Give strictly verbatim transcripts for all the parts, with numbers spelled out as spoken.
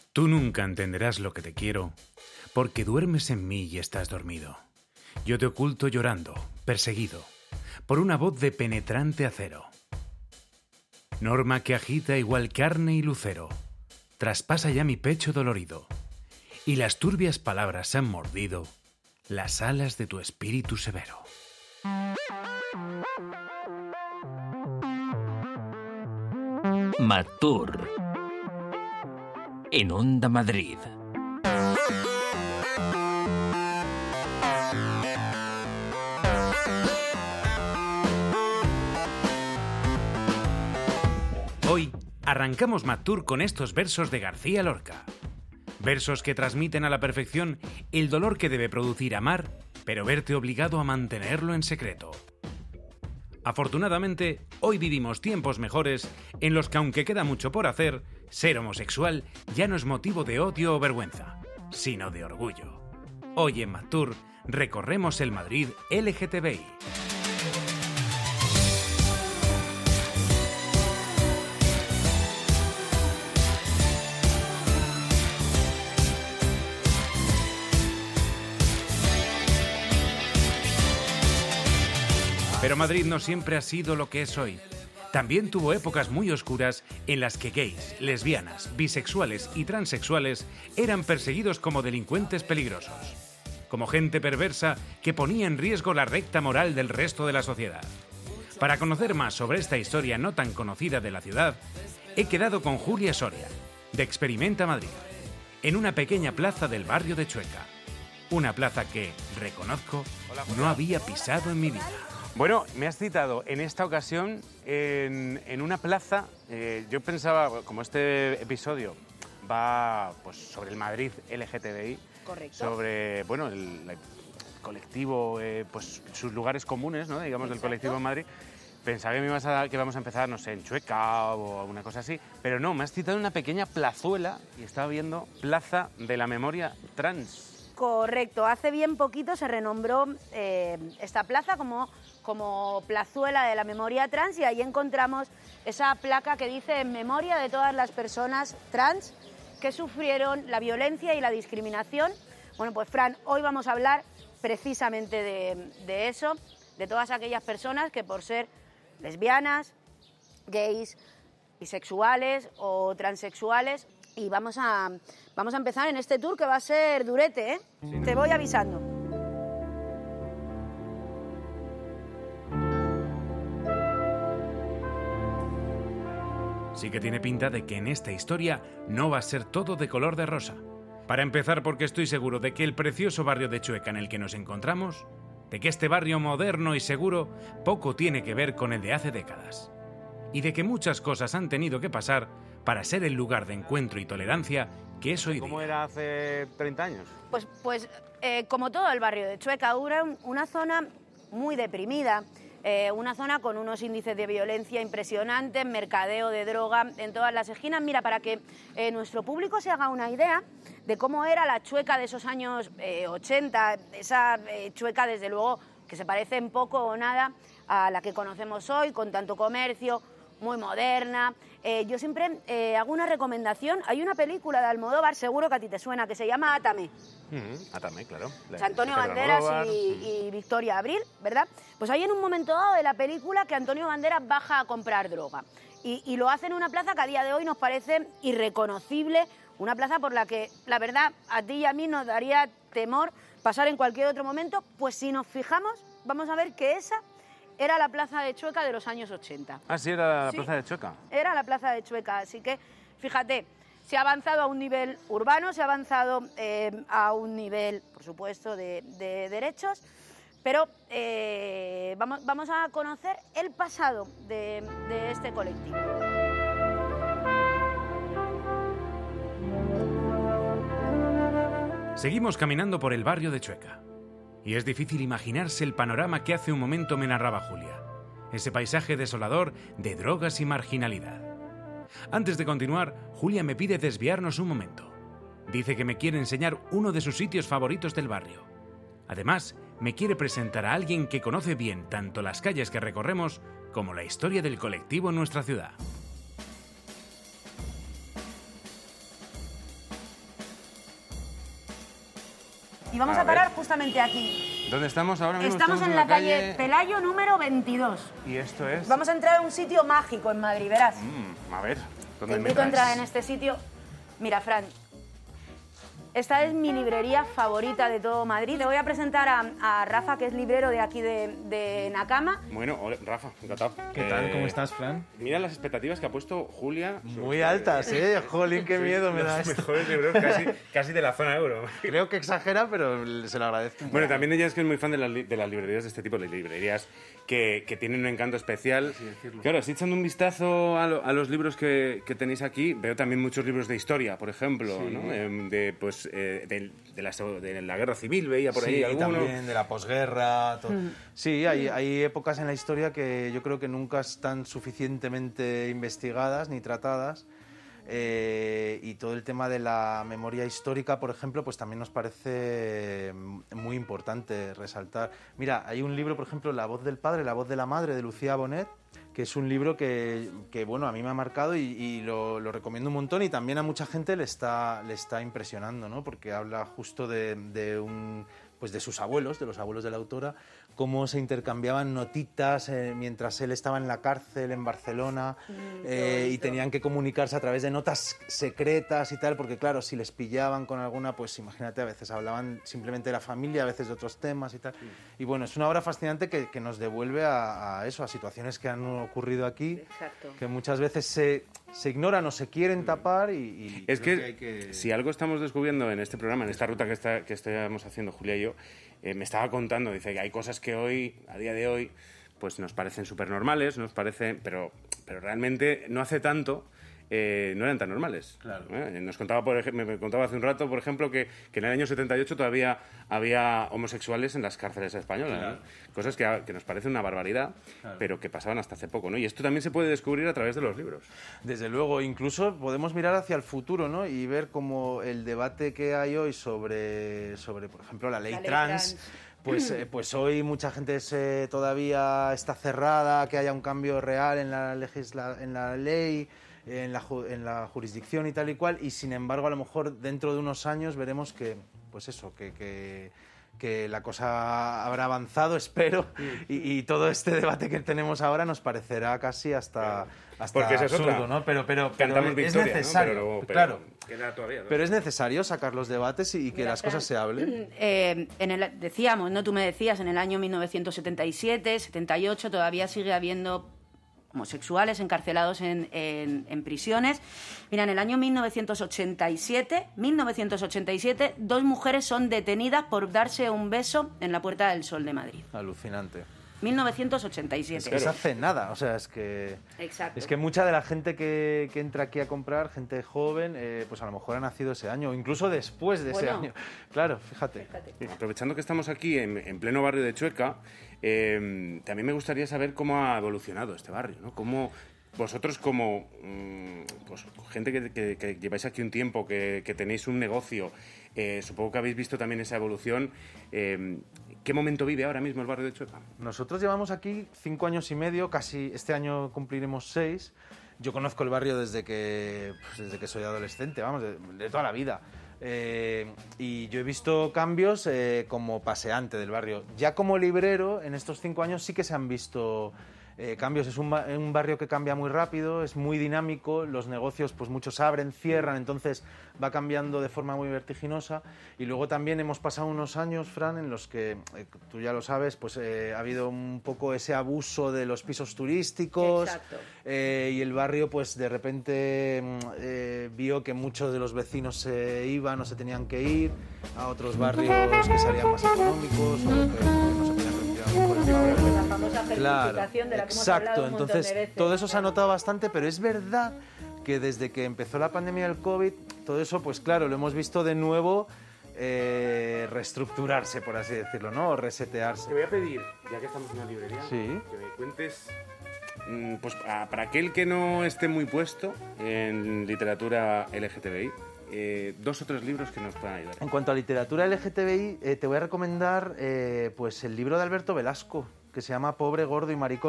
Tú nunca entenderás lo que te quiero, porque duermes en mí y estás dormido. Yo te oculto llorando, perseguido, por una voz de penetrante acero. Norma que agita igual carne y lucero, traspasa ya mi pecho dolorido, y las turbias palabras han mordido las alas de tu espíritu severo. Matur en Onda Madrid. Hoy arrancamos Matur con estos versos de García Lorca. Versos que transmiten a la perfección el dolor que debe producir amar, pero verte obligado a mantenerlo en secreto. Afortunadamente, hoy vivimos tiempos mejores en los que, aunque queda mucho por hacer, ser homosexual ya no es motivo de odio o vergüenza, sino de orgullo. Hoy en Matur recorremos el Madrid L G T B I. Pero Madrid no siempre ha sido lo que es hoy. También tuvo épocas muy oscuras en las que gays, lesbianas, bisexuales y transexuales eran perseguidos como delincuentes peligrosos, como gente perversa que ponía en riesgo la recta moral del resto de la sociedad. Para conocer más sobre esta historia no tan conocida de la ciudad, he quedado con Julia Soria, de Experimenta Madrid, en una pequeña plaza del barrio de Chueca. Una plaza que, reconozco, no había pisado en mi vida. Bueno, me has citado en esta ocasión en, en una plaza. Eh, yo pensaba, como este episodio va pues, sobre el Madrid L G T B I, correcto, sobre bueno, el, el colectivo, eh, pues sus lugares comunes, ¿no? Digamos, exacto, del colectivo en Madrid, pensaba que, me ibas a, que vamos a empezar, no sé, en Chueca o alguna cosa así, pero no, me has citado en una pequeña plazuela y estaba viendo Plaza de la Memoria Trans. Correcto, hace bien poquito se renombró eh, esta plaza como, como Plazuela de la Memoria Trans y ahí encontramos esa placa que dice en memoria de todas las personas trans que sufrieron la violencia y la discriminación. Bueno, pues Fran, hoy vamos a hablar precisamente de, de eso, de todas aquellas personas que por ser lesbianas, gays, bisexuales o transexuales. Y vamos a, vamos a empezar en este tour que va a ser durete, ¿eh? Sí. Te voy avisando. Sí que tiene pinta de que en esta historia no va a ser todo de color de rosa. Para empezar, porque estoy seguro de que el precioso barrio de Chueca en el que nos encontramos, de que este barrio moderno y seguro poco tiene que ver con el de hace décadas. Y de que muchas cosas han tenido que pasar para ser el lugar de encuentro y tolerancia que es hoy día. ¿Cómo era hace treinta años? Pues, pues eh, como todo el barrio de Chueca, era una zona muy deprimida, eh, una zona con unos índices de violencia impresionantes, mercadeo de droga en todas las esquinas. Mira, para que eh, nuestro público se haga una idea de cómo era la Chueca de esos años eh, ochenta, esa eh, Chueca, desde luego, que se parece en poco o nada a la que conocemos hoy, con tanto comercio, muy moderna. Eh, yo siempre eh, hago una recomendación. Hay una película de Almodóvar, seguro que a ti te suena, que se llama Átame. Mm, Átame, claro. O sea, Antonio Banderas y, y Victoria Abril, ¿verdad? Pues hay en un momento dado de la película que Antonio Banderas baja a comprar droga. Y, y lo hace en una plaza que a día de hoy nos parece irreconocible, una plaza por la que, la verdad, a ti y a mí nos daría temor pasar en cualquier otro momento. Pues si nos fijamos, vamos a ver que esa era la plaza de Chueca de los años ochenta. Ah, sí, era la sí, plaza de Chueca. Era la plaza de Chueca, así que, fíjate, se ha avanzado a un nivel urbano, se ha avanzado eh, a un nivel, por supuesto, de, de derechos, pero eh, vamos, vamos a conocer el pasado de, de este colectivo. Seguimos caminando por el barrio de Chueca. Y es difícil imaginarse el panorama que hace un momento me narraba Julia. Ese paisaje desolador de drogas y marginalidad. Antes de continuar, Julia me pide desviarnos un momento. Dice que me quiere enseñar uno de sus sitios favoritos del barrio. Además, me quiere presentar a alguien que conoce bien tanto las calles que recorremos como la historia del colectivo en nuestra ciudad. Y vamos a, A parar ver. justamente aquí. ¿Dónde estamos ahora mismo? Estamos en la calle Pelayo número veintidós. Y esto es... Vamos a entrar a un sitio mágico en Madrid, verás. Mm, a ver, Te ¿dónde me invito a entrar traes? en este sitio. Mira, Fran, esta es mi librería favorita de todo Madrid. Te voy a presentar a, a Rafa, que es librero de aquí de, de Nakama. Bueno, hola, Rafa, encantado. ¿Qué tal? Eh, ¿Cómo estás, Fran? Mira las expectativas que ha puesto Julia. Muy altas, ¿eh? Jolín, qué miedo me da Los esto. mejores libros casi, casi de la zona euro. Creo que exagera, pero se lo agradezco. Bueno, también ella es que es muy fan de, las li- de las librerías de este tipo, de librerías que, que tienen un encanto especial. Claro, estoy echando un vistazo a, lo- a los libros que, que tenéis aquí. Veo también muchos libros de historia, por ejemplo, ¿no? Em, de, pues, eh, de, de, la, de la guerra civil, veía por ahí Sí, alguno. también de la posguerra. todo. Mm. Sí, hay, hay épocas en la historia que yo creo que nunca están suficientemente investigadas ni tratadas. Eh, y todo el tema de la memoria histórica, por ejemplo, pues también nos parece muy importante resaltar. Mira, hay un libro, por ejemplo, La voz del padre, la voz de la madre, de Lucía Bonet, que es un libro que, que bueno, a mí me ha marcado y, y lo, lo recomiendo un montón, y también a mucha gente le está, le está impresionando, ¿no? Porque habla justo de, de un... pues de sus abuelos, de los abuelos de la autora, cómo se intercambiaban notitas eh, mientras él estaba en la cárcel en Barcelona, Mm, eh, qué y bonito. tenían que comunicarse a través de notas secretas y tal, porque claro, si les pillaban con alguna, pues imagínate, a veces hablaban simplemente de la familia, a veces de otros temas y tal. Y bueno, es una obra fascinante que, que nos devuelve a, a eso, a situaciones que han ocurrido aquí, Exacto. que muchas veces se, se ignoran o se quieren tapar y... y Es creo que, hay que... si algo estamos descubriendo en este programa, en esta ruta que, está, que estamos haciendo Julia y yo, eh, me estaba contando, dice que hay cosas que hoy, a día de hoy, pues nos parecen súper normales, nos parecen, pero, pero realmente no hace tanto eh, no eran tan normales. Claro. ¿Eh? Nos contaba, por ejemplo, me contaba hace un rato, por ejemplo, que, que en el año setenta y ocho todavía había homosexuales en las cárceles españolas. Claro. ¿no? Cosas que, que nos parecen una barbaridad, Claro. pero que pasaban hasta hace poco, ¿no? Y esto también se puede descubrir a través de los libros. Desde luego, incluso podemos mirar hacia el futuro, ¿no? Y ver cómo el debate que hay hoy sobre, sobre por ejemplo, la ley, La ley trans, trans. Pues, eh, pues hoy mucha gente se, todavía está cerrada, que haya un cambio real en la, legisla, en la ley, en la, ju- en la jurisdicción y tal y cual, y sin embargo a lo mejor dentro de unos años veremos que, pues eso, que... que que la cosa habrá avanzado, espero, y, y todo este debate que tenemos ahora nos parecerá casi hasta, hasta Porque esa es absurdo, otra. ¿no? Pero, pero, pero Cantamos es victoria, ¿no? necesario, Pero, pero claro. queda todavía, ¿no? Pero es necesario sacar los debates y, y que Mira, las Fran, cosas se hablen. eh, en el, decíamos, ¿no? Tú me decías, en el año mil novecientos setenta y siete, setenta y ocho todavía sigue habiendo homosexuales encarcelados en, en, en prisiones. Mira, en el año mil novecientos ochenta y siete, mil novecientos ochenta y siete, dos mujeres son detenidas por darse un beso en la Puerta del Sol de Madrid. Alucinante. mil novecientos ochenta y siete. Es que se hace nada, o sea, es que... Exacto. Es que mucha de la gente que, que entra aquí a comprar, gente joven, eh, pues a lo mejor ha nacido ese año, o incluso después de ese Bueno. año. Claro, fíjate. Aprovechando que estamos aquí en, en pleno barrio de Chueca, eh, también me gustaría saber cómo ha evolucionado este barrio, ¿no? Cómo vosotros como mm, pues, gente que, que- que lleváis aquí un tiempo, que, que tenéis un negocio, eh, supongo que habéis visto también esa evolución. eh, ¿Qué momento vive ahora mismo el barrio de Chueca? Nosotros llevamos aquí cinco años y medio, casi este año cumpliremos seis. Yo conozco el barrio desde que, pues, desde que soy adolescente, vamos, de, de toda la vida. Eh, y yo he visto cambios eh, como paseante del barrio. Ya como librero, en estos cinco años sí que se han visto eh, cambios. Es un, ba- un barrio que cambia muy rápido, es muy dinámico, los negocios pues muchos abren, cierran, entonces va cambiando de forma muy vertiginosa. Y luego también hemos pasado unos años, Fran, en los que, eh, tú ya lo sabes, pues eh, ha habido un poco ese abuso de los pisos turísticos. Exacto. Eh, y el barrio, pues de repente mm, eh, vio que muchos de los vecinos se iban o se tenían que ir a otros barrios que salían más económicos o que, que no se podían respirar mejor el barrio. La famosa Claro, gentrificación de la que hemos exacto. hablado un montón Entonces, de veces. todo eso se ha notado bastante, pero es verdad que desde que empezó la pandemia del COVID, todo eso, pues claro, lo hemos visto de nuevo eh, reestructurarse, por así decirlo, ¿no? O resetearse. voy a pedir, ya que estamos en la librería, Sí. que me cuentes, mm, pues a- para aquel que no esté muy puesto en literatura L G T B I, eh, dos o tres libros que nos puedan ayudar. En cuanto a literatura L G T B I, eh, te voy a recomendar eh, pues el libro de Alberto Velasco, que se llama Pobre, Gordo y Maricón.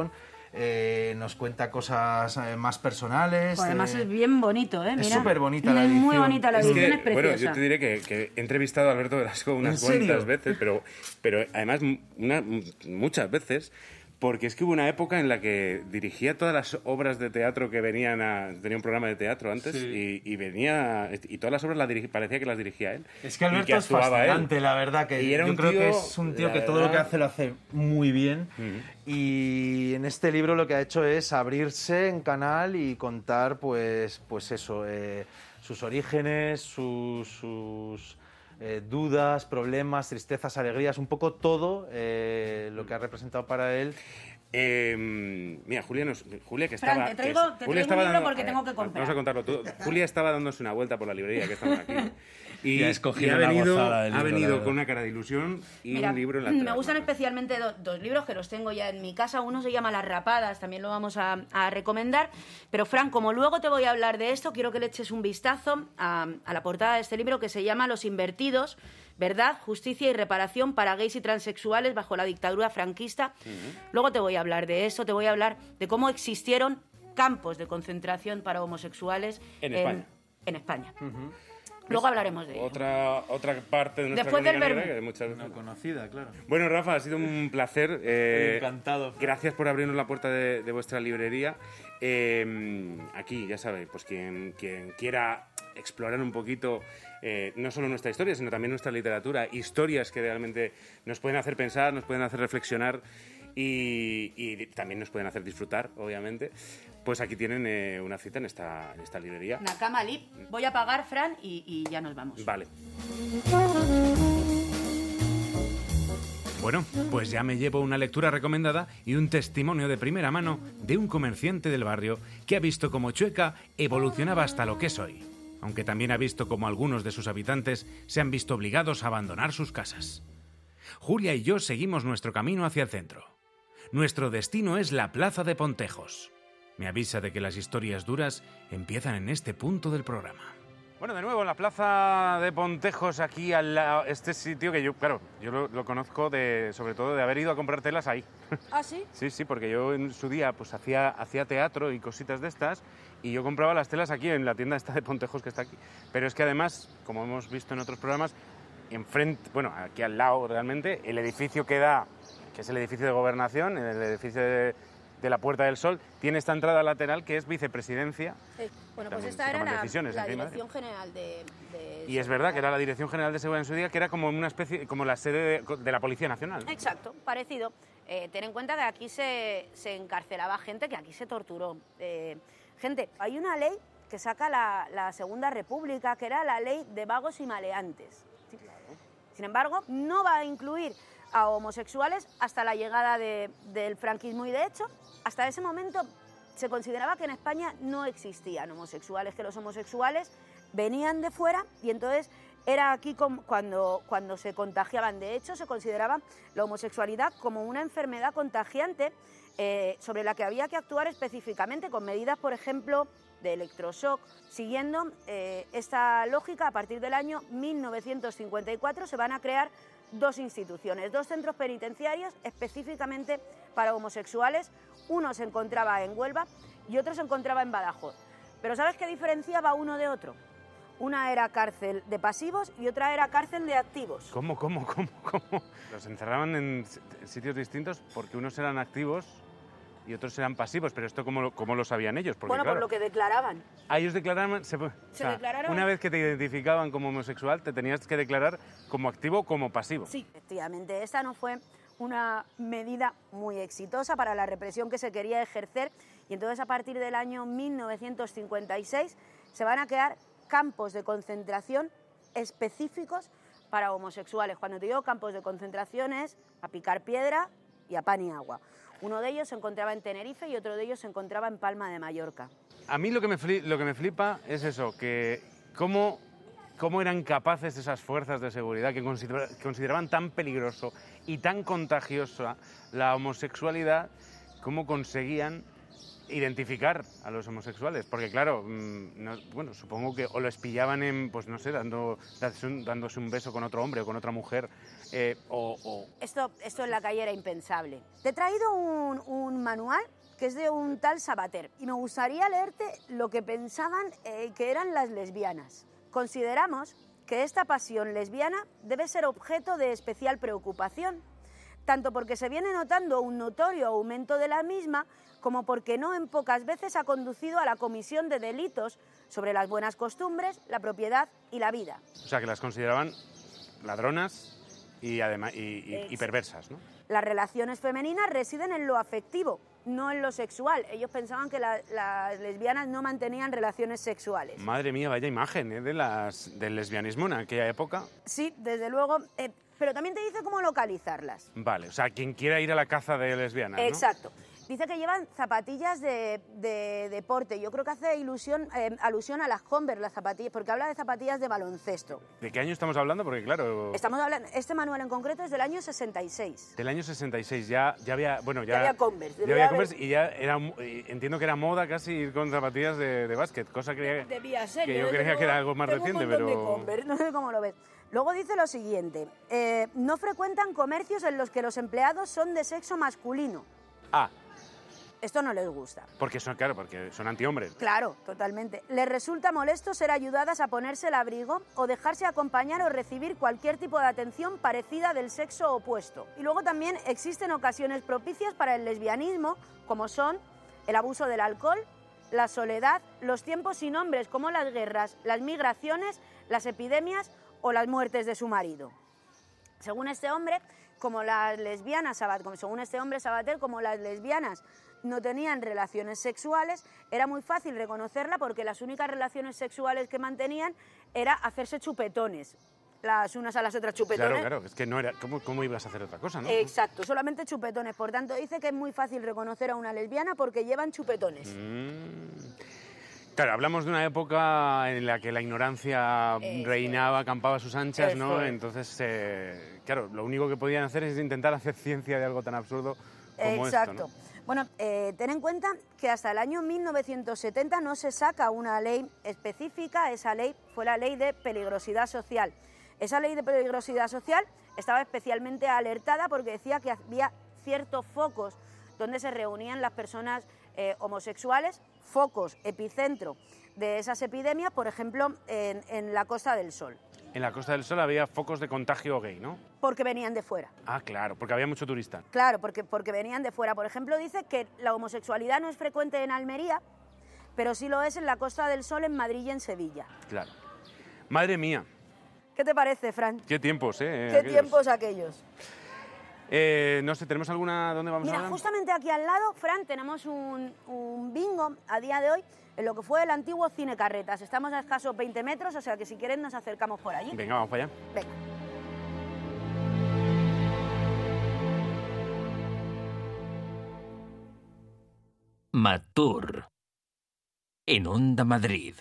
eh, nos cuenta cosas eh, más personales. Pues además eh, es bien bonito, ¿eh? Mira, es súper bonita la edición. Muy bonita la Es edición, que, es preciosa. bueno, yo te diré que, que he entrevistado a Alberto Velasco unas cuantas veces, pero, pero además una, muchas veces, porque es que hubo una época en la que dirigía todas las obras de teatro que venían a... Tenía un programa de teatro antes sí. y, y venía... Y todas las obras las dirigía, parecía que las dirigía él. Es que Alberto que es fascinante, él. La verdad, que y era yo creo tío, que es un tío que verdad... todo lo que hace lo hace muy bien. Uh-huh. Y en este libro lo que ha hecho es abrirse en canal y contar, pues, pues eso, eh, sus orígenes, sus... sus Eh, dudas, problemas, tristezas, alegrías, un poco todo eh, lo que ha representado para él. Eh, mira, Julia, nos, Julia que estaba... Fran, te traigo, que, te Julia traigo estaba un libro dando, porque tengo que comprar. Vamos a contarlo tú. Julia estaba dándose una vuelta por la librería, que estamos aquí. Y, y, y ha venido, libro, ha venido con una cara de ilusión y Mira, un libro en la me gustan especialmente do, dos libros que los tengo ya en mi casa. Uno se llama Las Rapadas, también lo vamos a, a recomendar. Pero, Fran, como luego te voy a hablar de esto, quiero que le eches un vistazo a, a la portada de este libro que se llama Los Invertidos, verdad, justicia y reparación para gays y transexuales bajo la dictadura franquista. Uh-huh. Luego te voy a hablar de eso, te voy a hablar de cómo existieron campos de concentración para homosexuales en España. En, en España. Uh-huh. Luego hablaremos de ello. Otra, otra parte de nuestra Después del negra, que muchas veces... No conocida, claro. Bueno, Rafa, ha sido un placer. Eh, Encantado. Gracias por abrirnos la puerta de, de vuestra librería. Eh, aquí, ya sabéis, pues quien, quien quiera explorar un poquito eh, no solo nuestra historia, sino también nuestra literatura, historias que realmente nos pueden hacer pensar, nos pueden hacer reflexionar y, y también nos pueden hacer disfrutar, obviamente. Pues aquí tienen eh, una cita en esta, en esta librería. Nakama Lip. Voy a pagar, Fran, y, y ya nos vamos. Vale. Bueno, pues ya me llevo una lectura recomendada y un testimonio de primera mano de un comerciante del barrio que ha visto cómo Chueca evolucionaba hasta lo que es hoy, aunque también ha visto cómo algunos de sus habitantes se han visto obligados a abandonar sus casas. Julia y yo seguimos nuestro camino hacia el centro. Nuestro destino es la Plaza de Pontejos. Me avisa de que las historias duras empiezan en este punto del programa. Bueno, de nuevo en la Plaza de Pontejos, aquí al lado, este sitio que yo, claro, yo lo, lo conozco de, sobre todo de haber ido a comprar telas ahí. ¿Ah, sí? Sí, sí, porque yo en su día pues hacía, hacía teatro y cositas de estas y yo compraba las telas aquí en la tienda esta de Pontejos que está aquí. Pero es que además, como hemos visto en otros programas, enfrente, bueno, aquí al lado realmente, el edificio que da, que es el edificio de Gobernación, el edificio de... de la Puerta del Sol, tiene esta entrada lateral que es vicepresidencia. Sí. Bueno, pues esta era la, la Dirección General de, de... Y es verdad que era la Dirección General de Seguridad en su día, que era como una especie, como la sede de, de la Policía Nacional. Exacto, parecido. Eh, ten en cuenta que aquí se, se encarcelaba gente, que aquí se torturó. Eh, gente, hay una ley que saca la, la Segunda República, que era la ley de vagos y maleantes. ¿Sí? Claro. Sin embargo, no va a incluir a homosexuales hasta la llegada de, del franquismo y, de hecho, hasta ese momento se consideraba que en España no existían homosexuales, que los homosexuales venían de fuera y entonces era aquí cuando, cuando se contagiaban. De hecho, se consideraba la homosexualidad como una enfermedad contagiante eh, sobre la que había que actuar específicamente con medidas, por ejemplo, de electroshock. Siguiendo eh, esta lógica, a partir del año mil novecientos cincuenta y cuatro se van a crear dos instituciones, dos centros penitenciarios específicamente para homosexuales. Uno se encontraba en Huelva y otro se encontraba en Badajoz. Pero ¿sabes qué diferenciaba uno de otro? Una era cárcel de pasivos y otra era cárcel de activos. ¿Cómo, cómo, cómo, cómo? Los encerraban en sitios distintos porque unos eran activos y otros eran pasivos, pero esto ¿cómo, cómo lo sabían ellos? Porque, bueno, claro, por lo que declaraban. Ah, ellos declaraban... Se, se o sea, declararon... Una vez que te identificaban como homosexual, te tenías que declarar como activo o como pasivo. Sí, efectivamente. Esta no fue una medida muy exitosa para la represión que se quería ejercer y entonces a partir del año mil novecientos cincuenta y seis se van a crear campos de concentración específicos para homosexuales. Cuando te digo campos de concentración es a picar piedra y a pan y agua. Uno de ellos se encontraba en Tenerife y otro de ellos se encontraba en Palma de Mallorca. A mí lo que me, fli- lo que me flipa es eso, que cómo, cómo eran capaces esas fuerzas de seguridad que considera- consideraban tan peligroso y tan contagiosa la homosexualidad, cómo conseguían identificar a los homosexuales, porque claro, mmm, no, bueno, supongo que o los pillaban en, pues no sé, dando, dándose un beso con otro hombre o con otra mujer, eh, o, o... Esto, esto en la calle era impensable. Te he traído un, un manual que es de un tal Sabater. Y me gustaría leerte lo que pensaban eh, que eran las lesbianas. Consideramos que esta pasión lesbiana debe ser objeto de especial preocupación, tanto porque se viene notando un notorio aumento de la misma, como porque no en pocas veces ha conducido a la comisión de delitos sobre las buenas costumbres, la propiedad y la vida. O sea, que las consideraban ladronas y, además, y, y, y perversas, ¿no? Las relaciones femeninas residen en lo afectivo, no en lo sexual. Ellos pensaban que la, las lesbianas no mantenían relaciones sexuales. Madre mía, vaya imagen, ¿eh? de las, del lesbianismo en aquella época. Sí, desde luego, eh, pero también te dice cómo localizarlas. Vale, o sea, quien quiera ir a la caza de lesbianas, ¿no? Exacto. Dice que llevan zapatillas de, de deporte. Yo creo que hace ilusión, eh, alusión a las Converse, las zapatillas, porque habla de zapatillas de baloncesto. ¿De qué año estamos hablando? Porque claro... Estamos hablando, este manual en concreto es del año sesenta y seis. Del año sesenta y seis, ya, ya había... Bueno, ya, ya había Converse. Ya había Converse y ya era... Entiendo que era moda casi ir con zapatillas de, de básquet, cosa que, Debía ser, que yo creía luego, que era algo más tengo reciente, un montón pero... de Converse, no sé cómo lo ves. Luego dice lo siguiente, eh, no frecuentan comercios en los que los empleados son de sexo masculino. Ah. Esto no les gusta. Porque son, claro, porque son antihombres. Claro, totalmente. Les resulta molesto ser ayudadas a ponerse el abrigo o dejarse acompañar o recibir cualquier tipo de atención parecida del sexo opuesto. Y luego también existen ocasiones propicias para el lesbianismo, como son el abuso del alcohol, la soledad, los tiempos sin hombres como las guerras, las migraciones, las epidemias o las muertes de su marido. Según este hombre, como las lesbianas, según este hombre Sabater, como las lesbianas no tenían relaciones sexuales, era muy fácil reconocerla porque las únicas relaciones sexuales que mantenían era hacerse chupetones, las unas a las otras chupetones. Claro, claro, es que no era, ¿cómo, cómo ibas a hacer otra cosa, no? Exacto, solamente chupetones, por tanto dice que es muy fácil reconocer a una lesbiana porque llevan chupetones. Mm. Claro, hablamos de una época en la que la ignorancia Eso reinaba, es. acampaba a sus anchas, Eso ¿no? Es. Entonces, eh, claro, lo único que podían hacer es intentar hacer ciencia de algo tan absurdo como Exacto. esto, ¿no? Bueno, eh, ten en cuenta que hasta el año mil novecientos setenta no se saca una ley específica, esa ley fue la ley de peligrosidad social. Esa ley de peligrosidad social estaba especialmente alertada porque decía que había ciertos focos donde se reunían las personas eh, homosexuales, focos, epicentro de esas epidemias, por ejemplo, en, en la Costa del Sol. En la Costa del Sol había focos de contagio gay, ¿no? Porque venían de fuera. Ah, claro, porque había mucho turista. Claro, porque, porque venían de fuera. Por ejemplo, dice que la homosexualidad no es frecuente en Almería, pero sí lo es en la Costa del Sol, en Madrid y en Sevilla. Claro. Madre mía. ¿Qué te parece, Fran? Qué tiempos, ¿eh? Qué aquellos. tiempos aquellos. Eh, no sé, ¿tenemos alguna... ¿Dónde vamos Mira, ahora? justamente aquí al lado, Fran, tenemos un, un bingo a día de hoy en lo que fue el antiguo Cine Carretas. Estamos a escasos veinte metros, o sea que si quieren nos acercamos por allí. Venga, vamos para allá. Venga. Matur en Onda Madrid.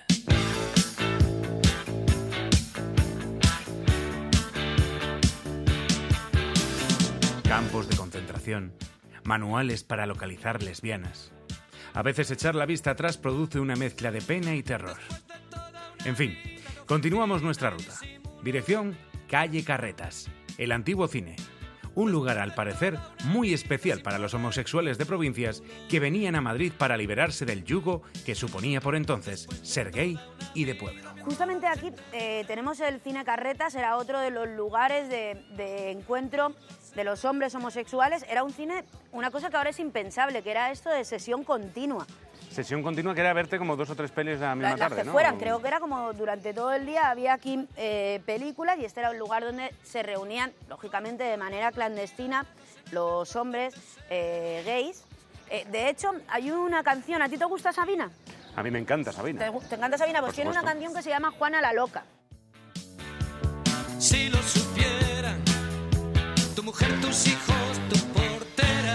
Campos de concentración, manuales para localizar lesbianas. A veces echar la vista atrás produce una mezcla de pena y terror. En fin, continuamos nuestra ruta. Dirección, calle Carretas, el antiguo cine. Un lugar, al parecer, muy especial para los homosexuales de provincias que venían a Madrid para liberarse del yugo que suponía por entonces ser gay y de pueblo. Justamente aquí eh, tenemos el Cine Carretas, era otro de los lugares de, de encuentro de los hombres homosexuales. Era un cine, una cosa que ahora es impensable, que era esto de sesión continua. Sesión continua, que era verte como dos o tres pelis a la misma Las tarde, que ¿no? fueran, creo que era como durante todo el día había aquí eh, películas y este era un lugar donde se reunían, lógicamente de manera clandestina, los hombres eh, gays. Eh, de hecho, hay una canción, ¿a ti te gusta Sabina? A mí me encanta Sabina. ¿Te, te encanta Sabina? Pues Por tiene supuesto. una canción que se llama Juana la Loca. Si lo supieran, tu mujer, tus hijos, tu portera.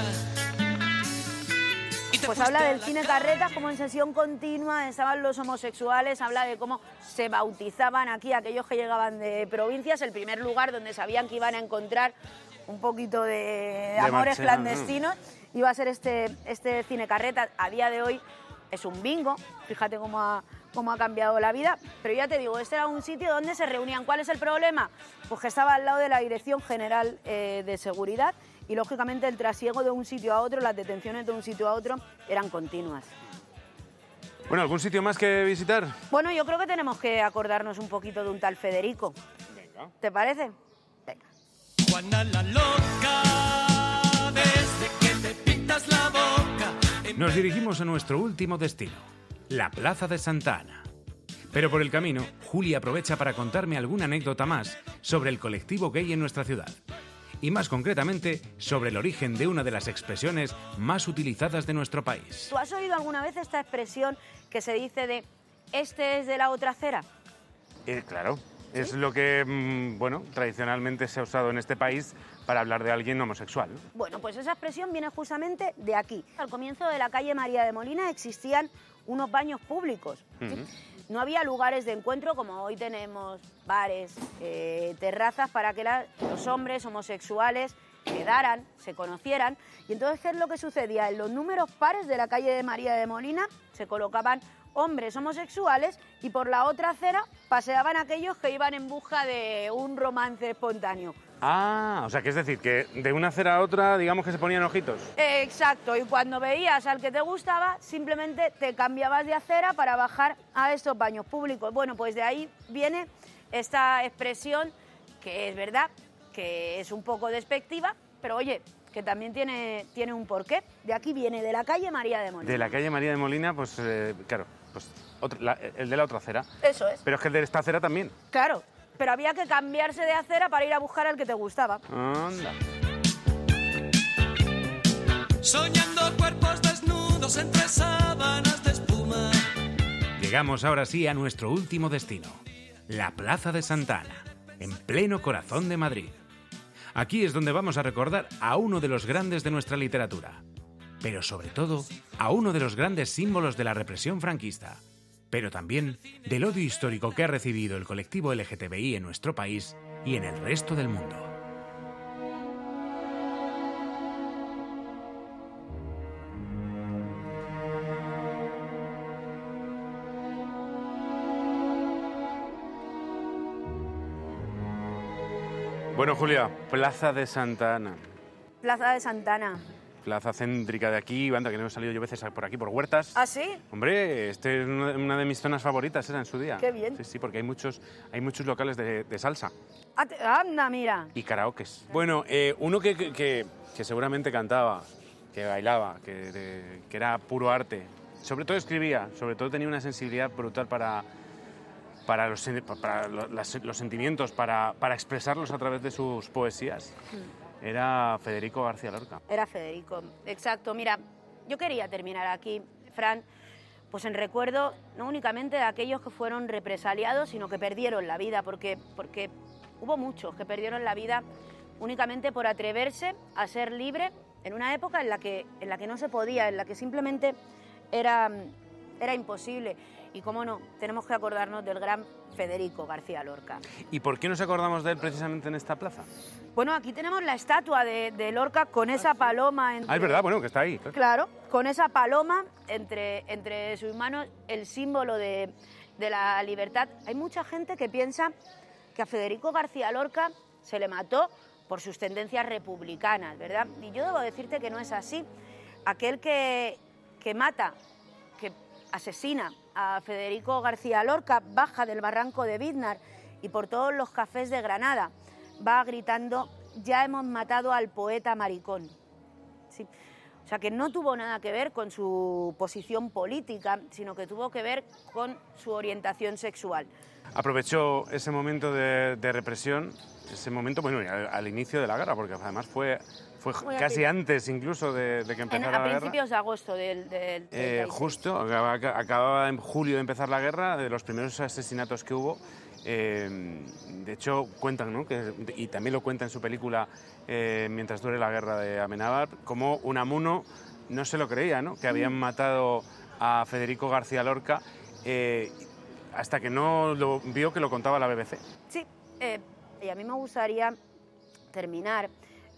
Pues habla del Cine Carretas, como en sesión continua estaban los homosexuales, habla de cómo se bautizaban aquí aquellos que llegaban de provincias, el primer lugar donde sabían que iban a encontrar un poquito de, de amores marcha, clandestinos, ¿no? Iba a ser este, este Cine Carretas. A día de hoy es un bingo, fíjate cómo ha, cómo ha cambiado la vida, pero ya te digo, este era un sitio donde se reunían. ¿Cuál es el problema? Pues que estaba al lado de la Dirección General eh, de Seguridad y lógicamente el trasiego de un sitio a otro, las detenciones de un sitio a otro eran continuas. Bueno, ¿algún sitio más que visitar? Bueno, yo creo que tenemos que acordarnos un poquito de un tal Federico. Venga. ¿Te parece? Venga. Juana la loca, desde que te pintas la boca. Nos dirigimos a nuestro último destino, la Plaza de Santa Ana. Pero por el camino, Juli aprovecha para contarme alguna anécdota más sobre el colectivo gay en nuestra ciudad. Y más concretamente, sobre el origen de una de las expresiones más utilizadas de nuestro país. ¿Tú has oído alguna vez esta expresión que se dice de este es de la otra acera? Eh, claro, ¿sí? Es lo que, mmm, bueno, tradicionalmente se ha usado en este país para hablar de alguien homosexual. Bueno, pues esa expresión viene justamente de aquí. Al comienzo de la calle María de Molina existían unos baños públicos. ¿Sí? Uh-huh. No había lugares de encuentro como hoy tenemos, bares, eh, terrazas, para que la, los hombres homosexuales quedaran, se conocieran. Y entonces, ¿qué es lo que sucedía? En los números pares de la calle de María de Molina se colocaban hombres homosexuales y por la otra acera paseaban aquellos que iban en busca de un romance espontáneo. Ah, o sea, que es decir, que de una acera a otra, digamos que se ponían ojitos. Eh, exacto, y cuando veías al que te gustaba, simplemente te cambiabas de acera para bajar a estos baños públicos. Bueno, pues de ahí viene esta expresión, que es verdad, que es un poco despectiva, pero oye, que también tiene, tiene un porqué. De aquí viene, de la calle María de Molina. De la calle María de Molina, pues eh, claro, pues otro, la, el de la otra acera. Eso es. Pero es que el de esta acera también. Claro, pero había que cambiarse de acera para ir a buscar al que te gustaba. Anda. Soñando cuerpos desnudos entre sábanas de espuma. Llegamos ahora sí a nuestro último destino, la Plaza de Santa Ana, en pleno corazón de Madrid. Aquí es donde vamos a recordar a uno de los grandes de nuestra literatura, pero sobre todo a uno de los grandes símbolos de la represión franquista, pero también del odio histórico que ha recibido el colectivo L G T B I en nuestro país y en el resto del mundo. Bueno, Julia, Plaza de Santa Ana. Plaza de Santa Ana. Plaza céntrica de aquí, banda, que no he salido yo veces por aquí, por Huertas. ¿Ah, sí? Hombre, este es una una de mis zonas favoritas, era en su día. Qué bien. Sí, sí, porque hay muchos, hay muchos locales de, de salsa Ah, te- Anda, mira. y karaokes. Bueno, eh, uno que, que, que- que seguramente cantaba, que bailaba, que, de- que era puro arte. Sobre todo escribía, sobre todo tenía una sensibilidad brutal para, para, los, sen- para lo- las- los sentimientos, para, para expresarlos a través de sus poesías. Era Federico García Lorca. Era Federico, exacto. Mira, yo quería terminar aquí, Fran, pues en recuerdo no únicamente de aquellos que fueron represaliados, sino que perdieron la vida, porque, porque hubo muchos que perdieron la vida únicamente por atreverse a ser libre en una época en la que, en la que no se podía, en la que simplemente era, era imposible. Y cómo no, tenemos que acordarnos del gran Federico García Lorca. ¿Y por qué nos acordamos de él precisamente en esta plaza? Bueno, aquí tenemos la estatua de, de Lorca con esa paloma. Entre, Ah, es verdad, bueno, que está ahí. claro. Claro, con esa paloma entre, entre sus manos, el símbolo de, de la libertad. Hay mucha gente que piensa que a Federico García Lorca se le mató por sus tendencias republicanas, ¿verdad? Y yo debo decirte que no es así. Aquel que, que mata, que asesina a Federico García Lorca, baja del barranco de Biznar y por todos los cafés de Granada va gritando: ya hemos matado al poeta maricón. Sí. O sea, que no tuvo nada que ver con su posición política, sino que tuvo que ver con su orientación sexual. Aprovechó ese momento de, de represión, ese momento, bueno, al, al inicio de la guerra, porque además fue, fue Fue casi antes. antes incluso de, de que En, empezara a la guerra. principios de agosto del, del Eh, treinta y seis. justo, acaba- acababa en julio de empezar la guerra, de los primeros asesinatos que hubo. Eh, de hecho, cuentan, ¿no? Que, y también lo cuenta en su película eh, Mientras dure la guerra de Amenábar, como Unamuno no se lo creía, ¿no? Que habían matado a Federico García Lorca, eh, hasta que no lo vio que lo contaba la B B C. Sí, eh, y a mí me gustaría terminar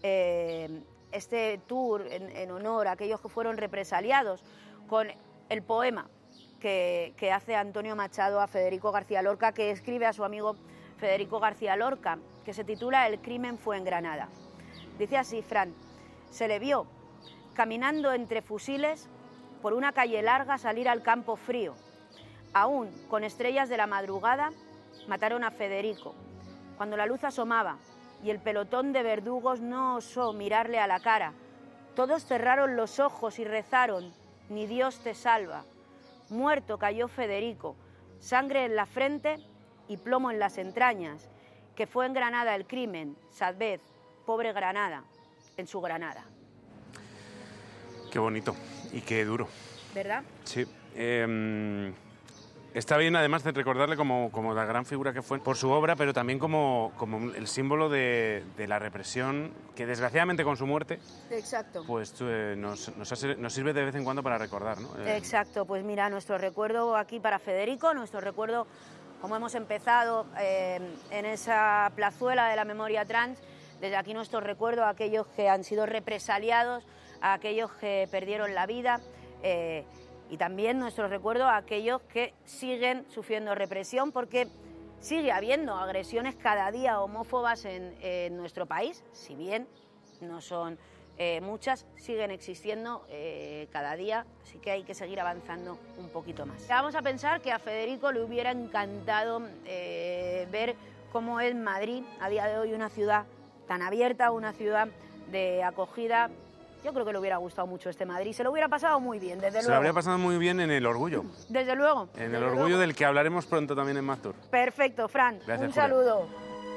eh, este tour en, en honor a aquellos que fueron represaliados con el poema que, que hace Antonio Machado a Federico García Lorca, que escribe a su amigo Federico García Lorca, que se titula El crimen fue en Granada. Dice así, Fran: se le vio caminando entre fusiles por una calle larga salir al campo frío. Aún con estrellas de la madrugada mataron a Federico. Cuando la luz asomaba y el pelotón de verdugos no osó mirarle a la cara, todos cerraron los ojos y rezaron: ni Dios te salva. Muerto cayó Federico, sangre en la frente y plomo en las entrañas, que fue en Granada el crimen, Sadvez, pobre Granada, en su Granada. Qué bonito y qué duro. ¿Verdad? Sí. Eh, está bien, además, de recordarle como, como la gran figura que fue por su obra, pero también como, como el símbolo de, de la represión, que desgraciadamente con su muerte, Exacto. pues eh, nos, nos, hace, nos sirve de vez en cuando para recordar, ¿no? Eh, Exacto, pues mira, nuestro recuerdo aquí para Federico, nuestro recuerdo, como hemos empezado eh, en esa plazuela de la memoria trans, desde aquí nuestro recuerdo a aquellos que han sido represaliados, a aquellos que perdieron la vida, eh, y también nuestro recuerdo a aquellos que siguen sufriendo represión, porque sigue habiendo agresiones cada día homófobas en, en nuestro país, si bien no son eh, muchas, siguen existiendo eh, cada día, así que hay que seguir avanzando un poquito más. Vamos a pensar que a Federico le hubiera encantado eh, ver cómo es Madrid, a día de hoy una ciudad tan abierta, una ciudad de acogida. Yo creo que le hubiera gustado mucho este Madrid, se lo hubiera pasado muy bien, desde se luego. Se lo habría pasado muy bien en el Orgullo. Desde luego. En desde el Orgullo luego. del que hablaremos pronto también en Mastur. Perfecto, Fran. Gracias, un Julia. saludo.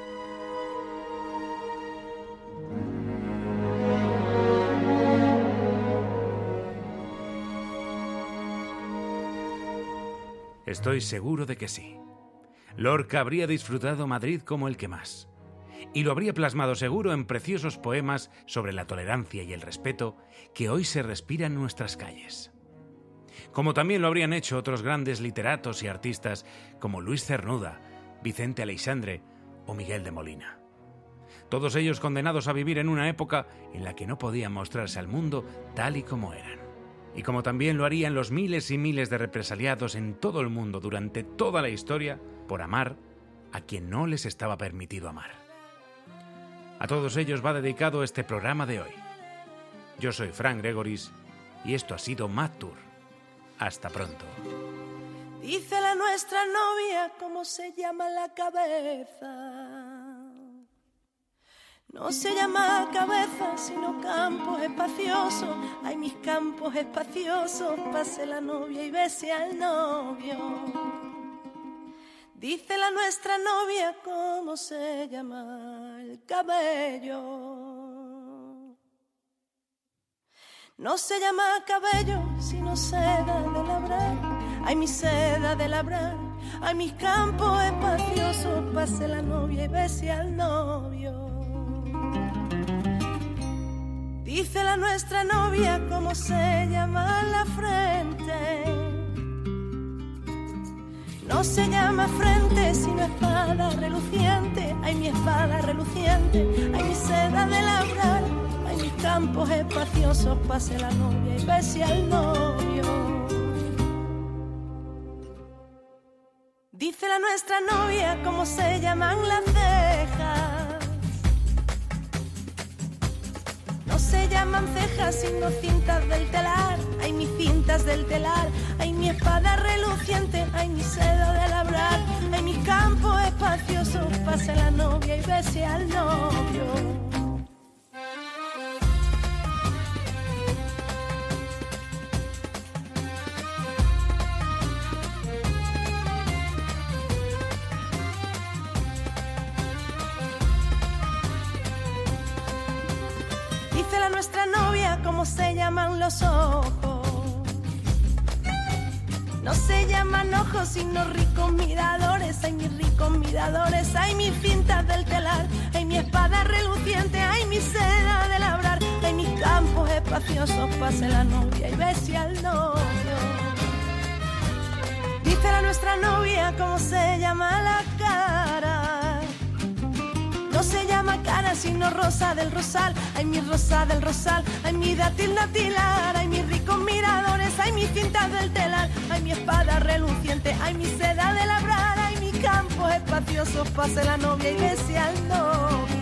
Estoy seguro de que sí. Lorca habría disfrutado Madrid como el que más. Y lo habría plasmado seguro en preciosos poemas sobre la tolerancia y el respeto que hoy se respira en nuestras calles. Como también lo habrían hecho otros grandes literatos y artistas como Luis Cernuda, Vicente Aleixandre o Miguel de Molina. Todos ellos condenados a vivir en una época en la que no podían mostrarse al mundo tal y como eran. Y como también lo harían los miles y miles de represaliados en todo el mundo durante toda la historia por amar a quien no les estaba permitido amar. A todos ellos va dedicado este programa de hoy. Yo soy Fran Gregoris y esto ha sido Mastur. Hasta pronto. Dice la nuestra novia cómo se llama la cabeza. No se llama cabeza, sino campos espaciosos. Ay, mis campos espaciosos, pase la novia y bese al novio. Dice la nuestra novia cómo se llama el cabello. No se llama cabello, sino seda de labrar. Ay, mi seda de labrar. Ay, mis campos espaciosos, pase la novia y bese al novio. Dice la nuestra novia cómo se llama la frente. No se llama frente, sino espada reluciente. Ay, mi espada reluciente. Ay, mi seda de labrar. Ay, mis campos espaciosos, pase la novia y bese al novio. Dice la nuestra novia cómo se llaman las cejas. No se llaman cejas, sino cintas del telar. Ay, mis cintas del telar. Ay, mi espada reluciente. Ay, mi seda de labrar. Ay, mis campos espaciosos, pase la novia y bese al novio. Dice la nuestra novia cómo se llaman los ojos. No se llaman ojos, sino ricos miradores. Ay, mis ricos miradores. Ay, mis cintas del telar. Ay, mi espada reluciente. Ay, mi seda de labrar. Ay, mis campos espaciosos, pase la novia y bese al novio. Dice la nuestra novia cómo se llama la cara. No se llama cara, sino rosa del rosal. Ay, mi rosa del rosal. Ay, mi dátil datilar. Ay, mis ricos miradores. Ay, mis cintas del telar. Ay, mi espada reluciente. Ay, mi seda de labrar. Ay, mis campos espaciosos, pase la novia y bese al novio.